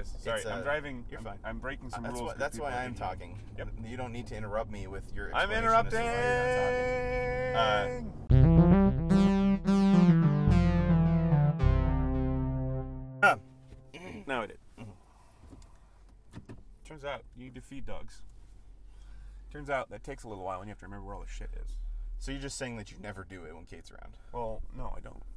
is. Sorry, I'm driving. You're fine. I'm breaking some rules. That's why I'm talking. Yep. You don't need to interrupt me with your I'm explanation interrupting. as to why you're not talking. Now I did. Turns out you need to feed dogs. Turns out that takes a little while and you have to remember where all the shit is. So you're just saying that you never do it when Kate's around? Well, no, I don't.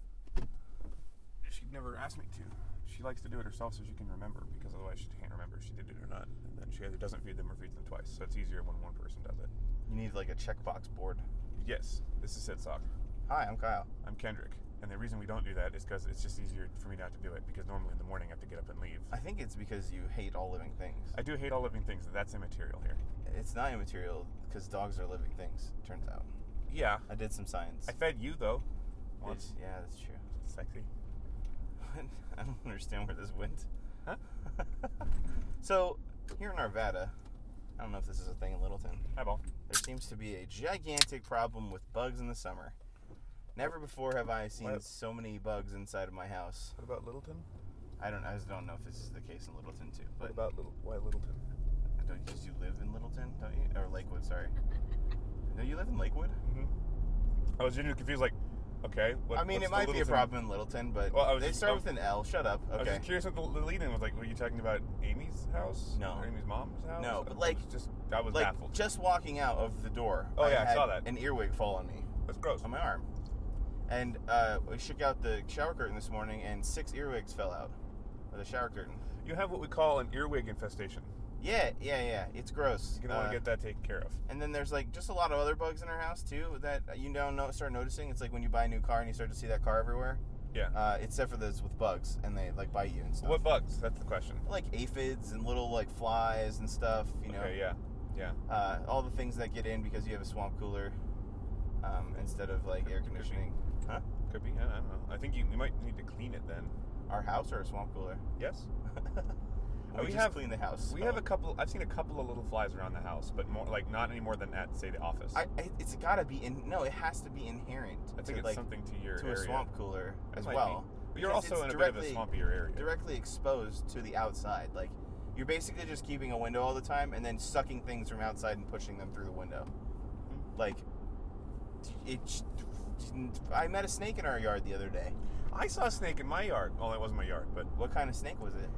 She'd never asked me to. She likes to do it herself so she can remember, because otherwise she can't remember if she did it or not. And then she either doesn't feed them or feeds them twice. So it's easier when one person does it. You need like a checkbox board. Yes, this is Sid Sock. Hi, I'm Kyle. I'm Kendrick. And the reason we don't do that is because it's just easier for me not to do it, because normally in the morning I have to get up and leave. I think it's because you hate all living things. I do hate all living things, and that's immaterial here. It's not immaterial because dogs are living things, it turns out. Yeah. I did some science. I fed you, though. Once. Yeah, that's true. Sexy. I don't understand where this went. Huh? So, here in Arvada, I don't know if this is a thing in Littleton. Eyeball. There seems to be a gigantic problem with bugs in the summer. Never before have I seen so many bugs inside of my house. What about Littleton? I just don't know if this is the case in Littleton too. But why Littleton? Don't you live in Littleton, don't you? Or Lakewood, sorry. No, you live in Lakewood? Mm-hmm. I was genuinely confused, like, okay. I mean, it might be a problem in Littleton, but they start with an L. Shut up. Okay. I was just curious what the lead-in was like. Were you talking about Amy's house? No. Or Amy's mom's house? No, but like, I was baffled. Just walking out of the door. I saw that. An earwig fall on me. That's gross. On my arm. And we shook out the shower curtain this morning, and 6 earwigs fell out of the shower curtain. You have what we call an earwig infestation. Yeah. It's gross. You're going to want to get that taken care of. And then there's like just a lot of other bugs in our house too that you start noticing. It's like when you buy a new car and you start to see that car everywhere. Yeah. Except for those with bugs, and they like bite you and stuff. What bugs? That's the question. Like aphids and little like flies and stuff. You know. Okay. Yeah. All the things that get in because you have a swamp cooler instead of like air conditioning. Huh? Could be. I don't know. I think you might need to clean it then. Our house or a swamp cooler? Yes. we just clean the house. We have a couple. I've seen a couple of little flies around the house, but more like not any more than at, say, the office. It's got to be it has to be inherent. I think it's something to your area. A swamp cooler as might well. But you're also in a bit of a swampier area. Directly exposed to the outside. Like you're basically just keeping a window all the time and then sucking things from outside and pushing them through the window. Mm-hmm. Like I met a snake in our yard the other day. I saw a snake in my yard. Well, it wasn't my yard, but what kind of snake was it?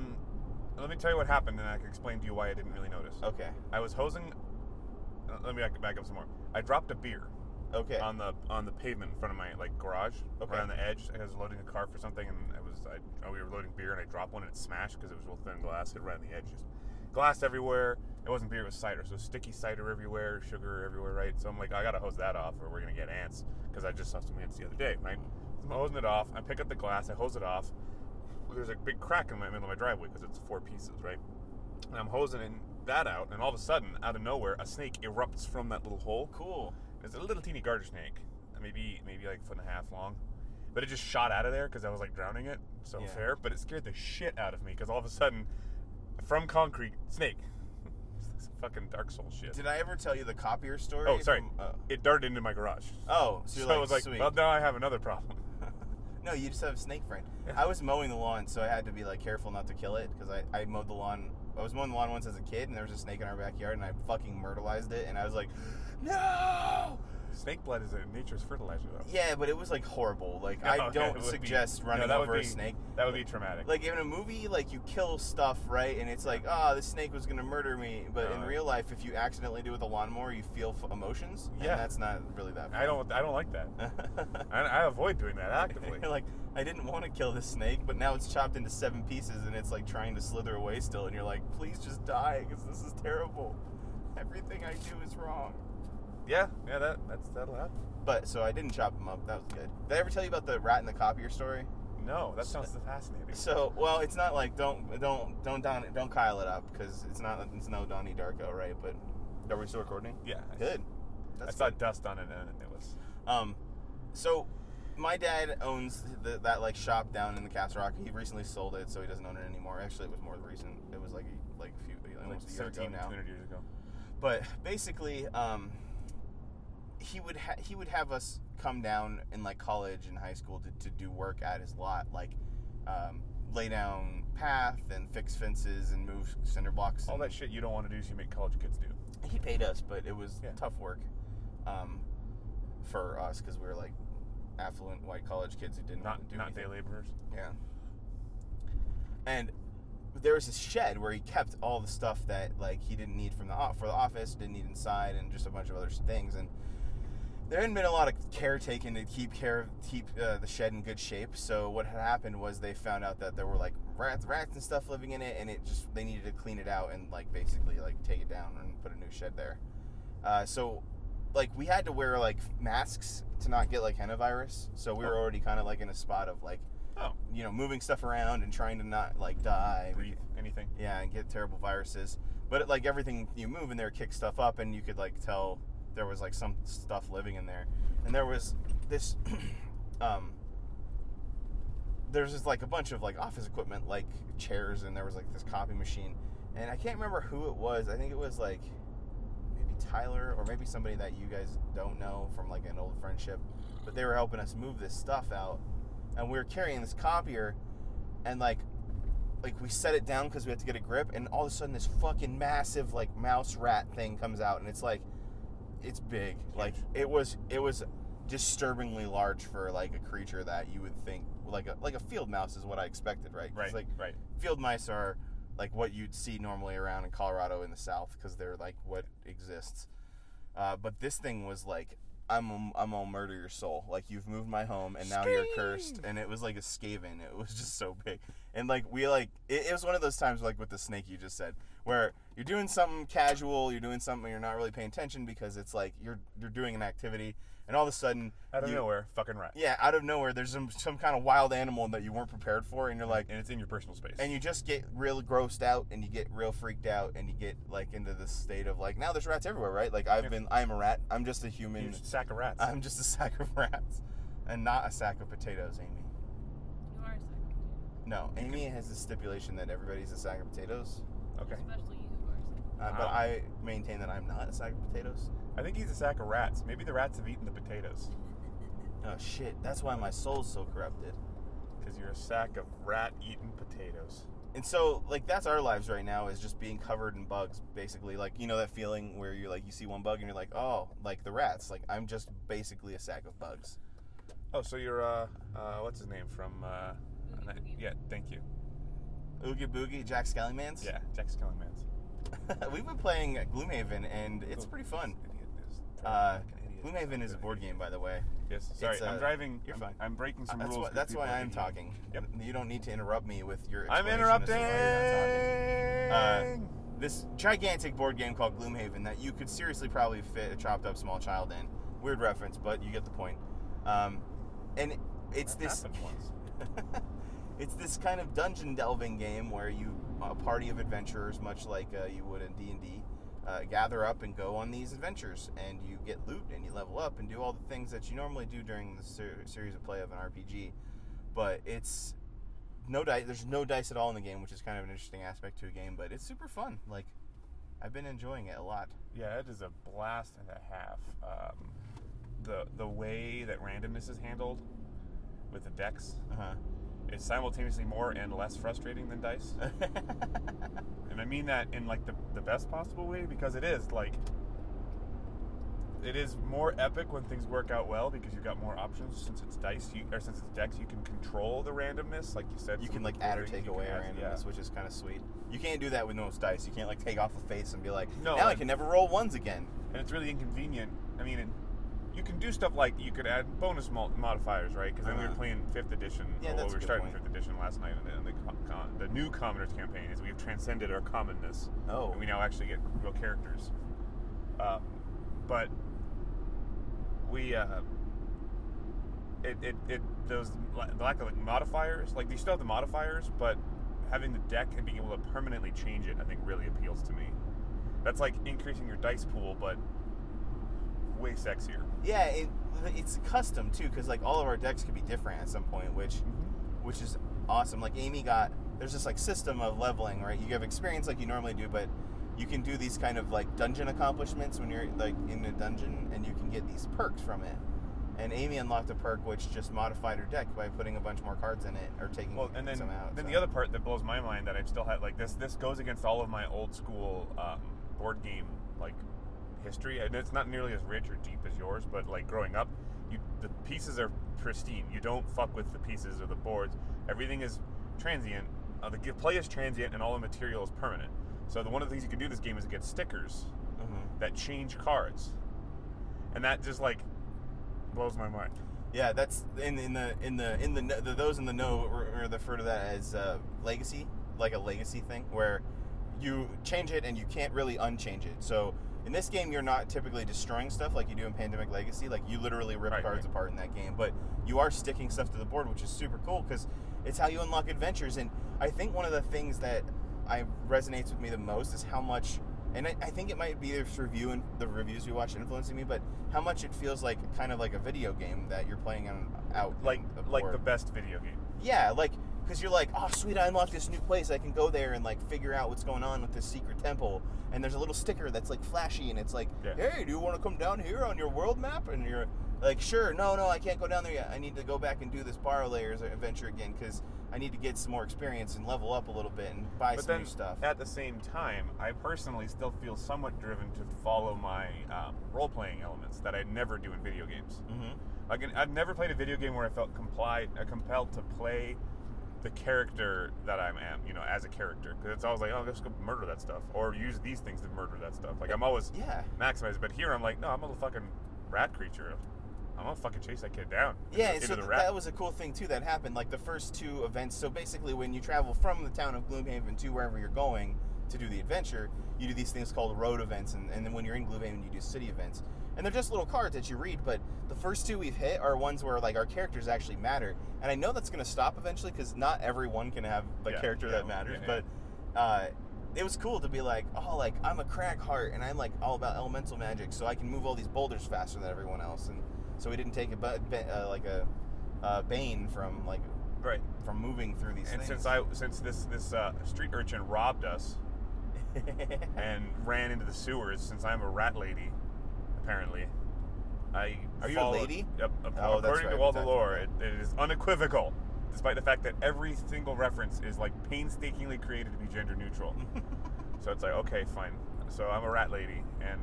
Let me tell you what happened, and I can explain to you why I didn't really notice. Okay. I was hosing. Let me back up some more. I dropped a beer. Okay. On the pavement in front of my garage. Okay. Right on the edge. I was loading a car for something, and we were loading beer, and I dropped one, and it smashed because it was real thin glass. It right on the edge, just glass everywhere. It wasn't beer; it was cider. So sticky cider everywhere, sugar everywhere, right? So I'm like, I gotta hose that off, or we're gonna get ants. Because I just saw some ants the other day, right? So I'm hosing it off. I pick up the glass. I hose it off. There's a big crack in the middle of my driveway because it's 4 pieces, right? And I'm hosing that out, and all of a sudden, out of nowhere, a snake erupts from that little hole. Cool. It's a little teeny garter snake, maybe like a foot and a half long, but it just shot out of there because I was like drowning it. So fair, but it scared the shit out of me because all of a sudden, from concrete, snake. It's fucking Dark Souls shit. Did I ever tell you the copier story? Oh, sorry. It darted into my garage. Oh, so I was like, sweet. Well, now I have another problem. No, you just have a snake friend. I was mowing the lawn, so I had to be like careful not to kill it because I mowed the lawn. I was mowing the lawn once as a kid, and there was a snake in our backyard, and I fucking myrtleized it, and I was like, no! Snake blood is nature's fertilizer, though. Yeah, but it was like horrible. Like I don't suggest running over a snake. That would be traumatic. Like in a movie, like you kill stuff, right? And it's like, this snake was gonna murder me. But in real life, if you accidentally do it with a lawnmower, you feel emotions. Yeah, and that's not really that fun. I don't like that. I avoid doing that actively. Like I didn't want to kill this snake, but now it's chopped into 7 pieces, and it's like trying to slither away still. And you're like, please just die, because this is terrible. Everything I do is wrong. Yeah, that'll happen. But so I didn't chop them up. That was good. Did I ever tell you about the rat in the copier story? No, that sounds fascinating. So, well, it's not like don't Kyle it up because it's no Donnie Darko, right? But are we still recording? Yeah. Good. I saw dust on it and it was. So my dad owns that like shop down in the Castle Rock. He recently sold it, so he doesn't own it anymore. Actually, it was more recent. It was almost a year ago now. 200 years ago. But basically, he would have us come down in like college and high school to do work at his lot, like lay down path and fix fences and move cinder blocks. All that shit you don't want to do, so you make college kids do. He paid us, but it was tough work for us because we were like affluent white college kids who didn't want to do not anything. day laborers. Yeah. And there was this shed where he kept all the stuff that like he didn't need for the office, didn't need inside, and just a bunch of other things. And there hadn't been a lot of care taken to keep the shed in good shape. So what had happened was they found out that there were like rats and stuff living in it, and they needed to clean it out and like basically like take it down and put a new shed there. So like we had to wear like masks to not get like hennavirus. So we were already kind of like in a spot of like, moving stuff around and trying to not like die, breathe anything. Yeah, and get terrible viruses. But like everything you move in there kicks stuff up, and you could like tell there was like some stuff living in there. And there was this there's just like a bunch of like office equipment, like chairs, and there was like this copy machine. And I can't remember who it was. I think it was like maybe Tyler or maybe somebody that you guys don't know from like an old friendship. But they were helping us move this stuff out. And we were carrying this copier, and like we set it down because we had to get a grip, and all of a sudden this fucking massive like mouse rat thing comes out, and it's like, it's big. Like it was disturbingly large for like a creature that you would think like a field mouse is what I expected, right? Right. Field mice are like what you'd see normally around in Colorado in the South because they're like what exists. But this thing was like, I'm gonna murder your soul. Like, you've moved my home, and now you're cursed. And it was like a Skaven. It was just so big. And like it was one of those times like with the snake you just said, where you're doing something casual, you're doing something you're not really paying attention because it's like you're doing an activity, and all of a sudden out of nowhere, fucking rat. Yeah, out of nowhere, there's some kind of wild animal that you weren't prepared for, and you're like, and it's in your personal space, and you just get real grossed out, and you get real freaked out, and you get like into this state of like, now there's rats everywhere, right? Like I'm a rat. I'm just a human. You're just a sack of rats. I'm just a sack of rats, and not a sack of potatoes, Amy. You are a sack of potatoes. No, Amy has the stipulation that everybody's a sack of potatoes. Okay. Especially you who are a sack. But I maintain that I'm not a sack of potatoes. I think he's a sack of rats. Maybe the rats have eaten the potatoes. Oh shit! That's why my soul's so corrupted. Because you're a sack of rat-eaten potatoes. And so, like, that's our lives right now, is just being covered in bugs, basically. Like, you know that feeling where you're like, you see one bug and you're like, oh, like the rats. Like, I'm just basically a sack of bugs. Oh, so you're what's his name from? Oogie Boogie. Yeah, thank you. Oogie Boogie, Jack Skellingmans. Yeah, Jack Skellingmans. We've been playing Gloomhaven, and it's pretty fun. Gloomhaven is a board game, by the way. Yes. Sorry, I'm driving. You're fine. I'm breaking some rules. That's why I'm talking. Yep. You don't need to interrupt me with your. I'm explanation interrupting. As to why you're not talking. This gigantic board game called Gloomhaven that you could seriously probably fit a chopped up small child in. Weird reference, but you get the point. And it's this. It's this kind of dungeon delving game where a party of adventurers, much like you would in D&D, gather up and go on these adventures, and you get loot and you level up and do all the things that you normally do during the series of play of an RPG. But it's no dice. There's no dice at all in the game, which is kind of an interesting aspect to a game. But it's super fun. Like, I've been enjoying it a lot. Yeah, it is a blast and a half. The way that randomness is handled with the decks. It's simultaneously more and less frustrating than dice. And I mean that in like the best possible way, because it is like, it is more epic when things work out well because you've got more options. Since it's dice, since it's decks, you can control the randomness, like you said. You can like add or take away randomness, which is kind of sweet. You can't do that with most dice. You can't like take off a face and be like, no, now I can never roll ones again. And it's really inconvenient. I mean, you can do stuff like you could add bonus modifiers, right? Because then we were playing 5th edition. Yeah, we were starting 5th edition last night, and the new Commoners campaign is we've transcended our commonness. Oh. And we now actually get real characters. But we those the lack of like modifiers, like you still have the modifiers, but having the deck and being able to permanently change it, I think really appeals to me. That's like increasing your dice pool, but way sexier. Yeah, it's custom too, because like all of our decks could be different at some point, which is awesome. Like Amy there's this like system of leveling, right? You have experience like you normally do, but you can do these kind of like dungeon accomplishments when you're like in a dungeon, and you can get these perks from it. And Amy unlocked a perk which just modified her deck by putting a bunch more cards in it or taking and then some out. the other part that blows my mind that I still had, like, this goes against all of my old school board game, like, history. And it's not nearly as rich or deep as yours, but, like, growing up, the pieces are pristine. You don't fuck with the pieces or the boards. Everything is transient. The play is transient, and all the material is permanent. So one of the things you can do in this game is get stickers that change cards, and that just, like, blows my mind. Yeah, that's those in the know refer to that as legacy, like a legacy thing where you change it and you can't really unchange it. So in this game, you're not typically destroying stuff like you do in Pandemic Legacy. Like, you literally rip cards apart in that game, but you are sticking stuff to the board, which is super cool because it's how you unlock adventures. And I think one of the things that resonates with me the most is how much, and I think it might be this review and the reviews we watch influencing me, but how much it feels like kind of like a video game that you're playing out like the best video game. Yeah, like, because you're like, oh sweet, I unlocked this new place, I can go there and, like, figure out what's going on with this secret temple, and there's a little sticker that's, like, flashy, and it's like, hey, do you want to come down here on your world map? And you're like, sure, no, I can't go down there yet, I need to go back and do this Borrow Layers adventure again because I need to get some more experience and level up a little bit and buy some new stuff. At the same time, I personally still feel somewhat driven to follow my role-playing elements that I never do in video games. Like, I've never played a video game where I felt compelled to play the character that I am, as a character. Because it's always like, oh, let's go murder that stuff. Or use these things to murder that stuff. Like, I'm always maximized. But here I'm like, no, I'm a fucking rat creature. I'm gonna fucking chase that kid down. Yeah, so that was a cool thing, too, that happened. Like, the first two events, so basically when you travel from the town of Gloomhaven to wherever you're going to do the adventure, you do these things called road events, and then when you're in Gloomhaven, you do city events. And they're just little cards that you read, but the first two we've hit are ones where, like, our characters actually matter. And I know that's going to stop eventually, because not everyone can have the character that matters, but it was cool to be like, oh, like, I'm a crack heart, and I'm, like, all about elemental magic, so I can move all these boulders faster than everyone else, and so we didn't take a bane from, like, from moving through these things. And since this street urchin robbed us and ran into the sewers, since I'm a rat lady, apparently, Are you a lady? Yep. According to all the lore, it is unequivocal, despite the fact that every single reference is, like, painstakingly created to be gender neutral. So it's like, okay, fine. So I'm a rat lady, and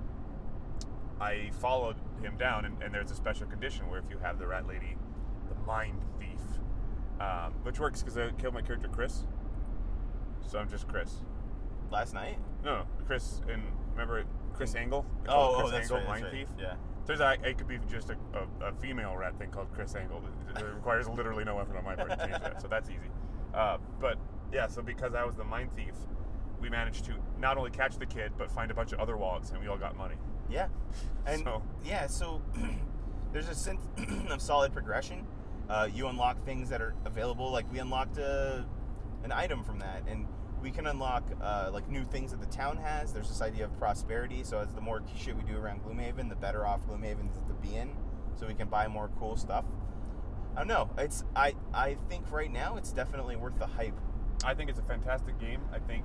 I followed him down, and there's a special condition where if you have the rat lady, the mind thief, which works because I killed my character Chris, so I'm just Chris. Last night? No, Chris, remember Chris Angle? Chris Angle, right, mind thief. Yeah. Turns out it could be just a female rat thing called Chris Angle. It requires literally no effort on my part to change that, so that's easy. But yeah, so because I was the mind thief, we managed to not only catch the kid, but find a bunch of other wallets, and we all got money. Yeah. And so there's a sense of solid progression. You unlock things that are available. Like, we unlocked an item from that, and we can unlock like new things that the town has. There's this idea of prosperity. So as the more shit we do around Gloomhaven, the better off Gloomhaven is to be in. So we can buy more cool stuff. I don't know. I think right now it's definitely worth the hype. I think it's a fantastic game. I think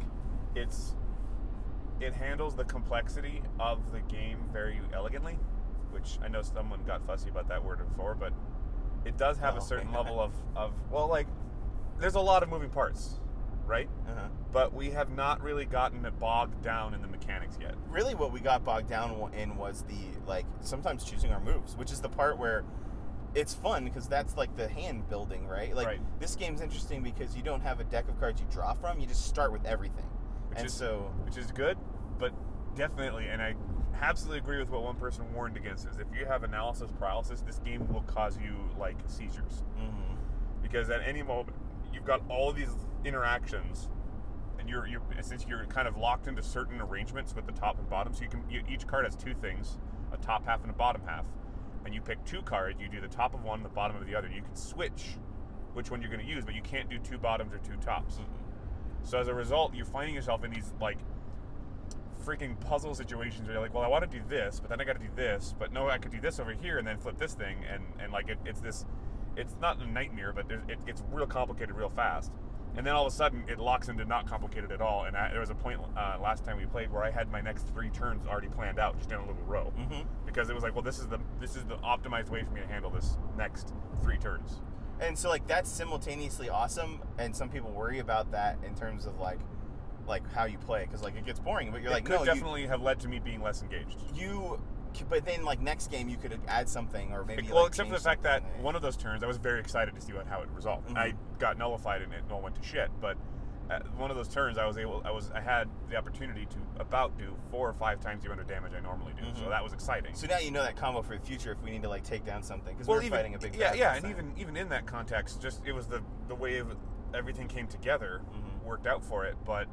it handles the complexity of the game very elegantly, which I know someone got fussy about that word before, but it does have a certain level of well, like, there's a lot of moving parts, right? But we have not really gotten it bogged down in the mechanics yet. Really what we got bogged down in was the, like, sometimes choosing our moves, which is the part where it's fun because that's like the hand building, right? Like, this game's interesting because you don't have a deck of cards you draw from, you just start with everything. Which is good, but definitely, and I absolutely agree with what one person warned against, is if you have analysis paralysis, this game will cause you, like, seizures. Because at any moment, you've got all these interactions, and since you're kind of locked into certain arrangements with the top and bottom, so each card has two things, a top half and a bottom half, and you pick two cards, you do the top of one and the bottom of the other. You can switch which one you're going to use, but you can't do two bottoms or two tops. So as a result, you're finding yourself in these, like, freaking puzzle situations where you're like, well, I want to do this, but then I got to do this, but no, I could do this over here and then flip this thing, and like, it's not a nightmare, but it gets real complicated real fast. And then all of a sudden, it locks into not complicated at all. And there was a point last time we played where I had my next 3 turns already planned out, just in a little row, because it was like, well, this is the optimized way for me to handle this next 3 turns. And so like that's simultaneously awesome, and some people worry about that in terms of like how you play, because like it gets boring. But you're like, it could no, definitely have led to me being less engaged. But then like next game you could add something, or maybe well, like, except for the fact that one of those turns I was very excited to see how it resolved. I got nullified and it all went to shit. But one of those turns I had the opportunity to about do 4 or 5 times the amount of damage I normally do. So that was exciting. So now you know that combo for the future if we need to like take down something, because we're fighting a big and even in that context, just it was the way everything came together worked out for it. But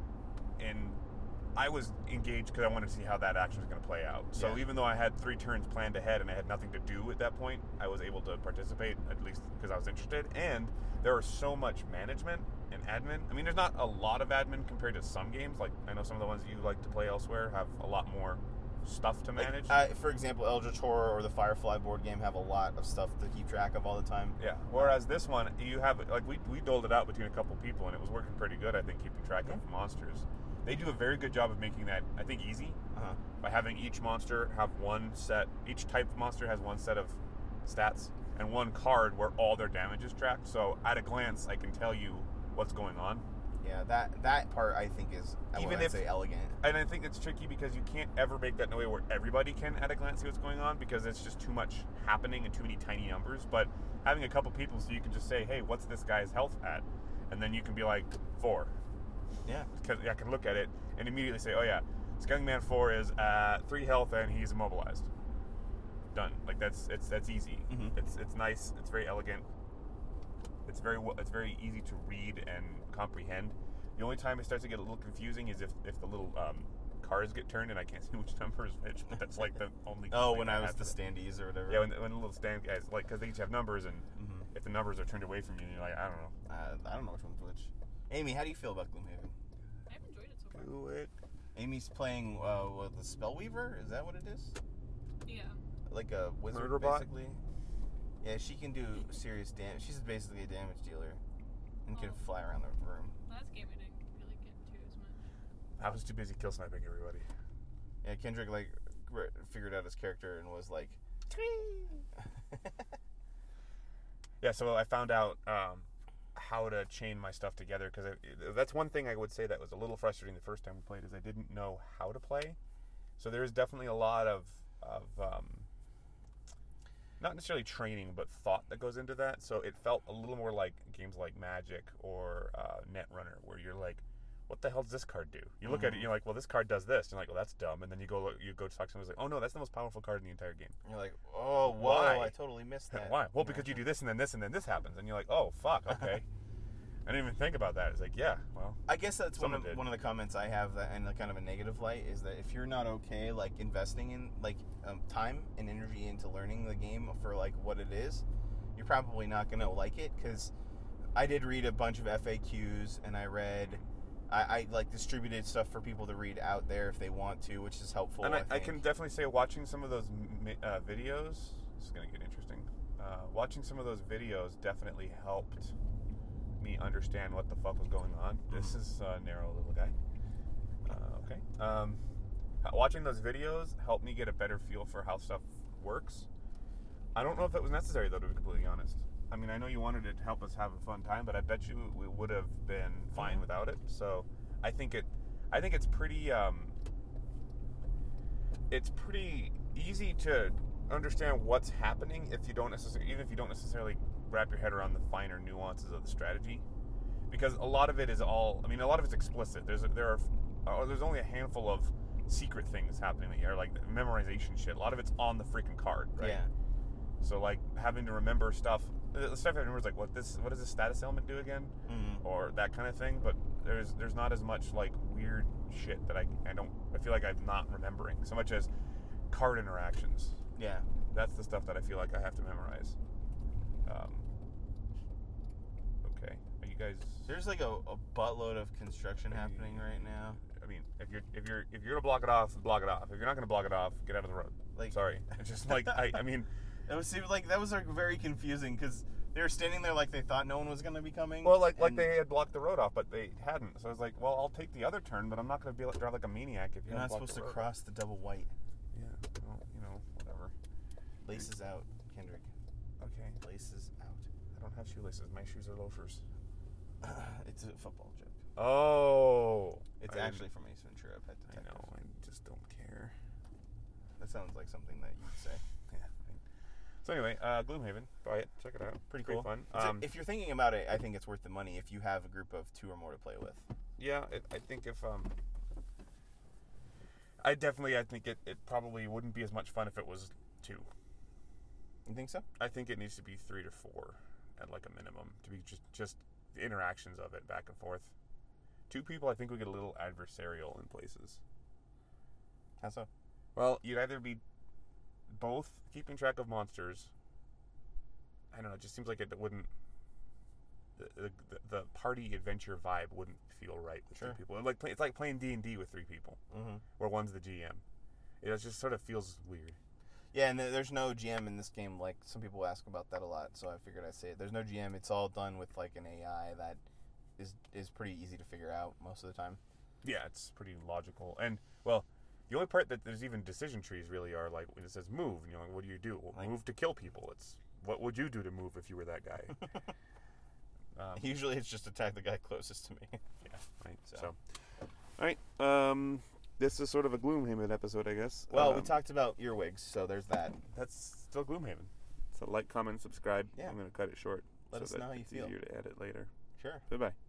I was engaged because I wanted to see how that action was going to play out. So even though I had 3 turns planned ahead and I had nothing to do at that point, I was able to participate, at least because I was interested. And there was so much management and admin. I mean, there's not a lot of admin compared to some games. Like, I know some of the ones you like to play elsewhere have a lot more stuff to manage. For example, Eldritch Horror or the Firefly board game have a lot of stuff to keep track of all the time. Yeah. Whereas this one, you have, like, we doled it out between a couple people, and it was working pretty good, I think, keeping track of monsters. They do a very good job of making that, I think, easy by having each monster have each type of monster has one set of stats and one card where all their damage is tracked. So at a glance, I can tell you what's going on. Yeah, that part I think is, I'd say, elegant. And I think it's tricky because you can't ever make that in a way where everybody can at a glance see what's going on, because it's just too much happening and too many tiny numbers. But having a couple people so you can just say, hey, what's this guy's health at? And then you can be like, 4. Yeah. Because I can look at it and immediately say, oh yeah, Scaling Man 4 is at 3 health and he's immobilized. Done. Like that's easy. It's nice. It's very elegant. It's very easy to read and comprehend. The only time it starts to get a little confusing is if the little cards get turned and I can't see which number is which. But that's like the only. When I was the standees or whatever. Yeah, when the little stand guys, like, because they each have numbers, and if the numbers are turned away from you, you're like, I don't know. I don't know which one's which. Amy, how do you feel about Gloomhaven? I've enjoyed it so far. Do it. Amy's playing the Spellweaver. Is that what it is? Yeah. Like a wizard, Murder bot? basically. Yeah, she can do serious damage. She's basically a damage dealer and can fly around the room. Last game I didn't really get into as much. I was too busy kill sniping everybody. Yeah, Kendrick figured out his character and was like, yeah. So I found out how to chain my stuff together, because that's one thing I would say that was a little frustrating the first time we played, is I didn't know how to play. So there is definitely a lot of not necessarily training, but thought that goes into that. So it felt a little more like games like Magic or Netrunner, where you're like, what the hell does this card do? You look at it, you're like, well, this card does this. And you're like, well, that's dumb. And then you go to talk to someone who's like, oh no, that's the most powerful card in the entire game. And you're like, oh, whoa, why? I totally missed that. Why? Well, because you do this and then this happens. And you're like, oh, fuck, okay. I didn't even think about that. It's like, yeah, well. I guess that's one of the comments I have that in kind of a negative light, is that if you're not okay, like, investing in, like, time and energy into learning the game for, like, what it is, you're probably not going to like it, because I did read a bunch of FAQs, and I like distributed stuff for people to read out there if they want to, which is helpful. And I can definitely say watching some of those videos, this is going to get interesting, watching some of those videos definitely helped me understand what the fuck was going on. This is a narrow little guy. Okay. Watching those videos helped me get a better feel for how stuff works. I don't know if it was necessary, though, to be completely honest. I mean, I know you wanted it to help us have a fun time, but I bet you we would have been fine without it. So I think it's pretty easy to understand what's happening even if you don't necessarily wrap your head around the finer nuances of the strategy, because a lot of it is a lot of it's explicit. There's only a handful of secret things happening that are like memorization shit. A lot of it's on the freaking card, right? Yeah. So like having to remember stuff. The stuff I remember is like, what does this status element do again, or that kind of thing. But there's not as much like weird shit that I feel like I'm not remembering so much as card interactions. Yeah. That's the stuff that I feel like I have to memorize. Okay, are you guys? There's like a buttload of construction happening right now. I mean, if you're gonna block it off, block it off. If you're not gonna block it off, get out of the road. Like, sorry, it's just like I mean, it was like that was like very confusing, because They were standing there like they thought no one was going to be coming. Well, like they had blocked the road off, but they hadn't. So I was like, well, I'll take the other turn, but I'm not going to be able to drive like a maniac if You're not supposed to cross the double white. Yeah, well, whatever. Laces out, Kendrick. Okay. Laces out. I don't have shoelaces. My shoes are loafers. It's a football joke. Oh. It's actually from Ace Ventura, Pet I Detective. know. I just don't care. That sounds like something that you'd say. Yeah. So anyway, Gloomhaven. Buy it. Check it out. Pretty cool. Fun. If you're thinking about it, I think it's worth the money if you have a group of 2 or more to play with. Yeah, I think if I think it probably wouldn't be as much fun if it was 2. You think so? I think it needs to be 3 to 4 at like a minimum to be just the interactions of it back and forth. 2 people, I think we get a little adversarial in places. How so? Well, you'd either be both keeping track of monsters. I don't know. It just seems like it wouldn't. The party adventure vibe wouldn't feel right with 2 people. It's like playing D&D with 3 people, where one's the GM. It just sort of feels weird. Yeah, and there's no GM in this game. Like, some people ask about that a lot, so I figured I'd say it. There's no GM. It's all done with, like, an AI that is pretty easy to figure out most of the time. Yeah, it's pretty logical. And, well, the only part that there's even decision trees really are, like, when it says move, and you're like, what do you do? Well, move to kill people. It's, what would you do to move if you were that guy? Usually it's just attack the guy closest to me. Yeah, right. So, all right. This is sort of a Gloomhaven episode, I guess. Well, we talked about earwigs, so there's that. That's still Gloomhaven. So like, comment, subscribe. Yeah. I'm going to cut it short. Let us know how you feel. It's easier to edit later. Sure. Goodbye.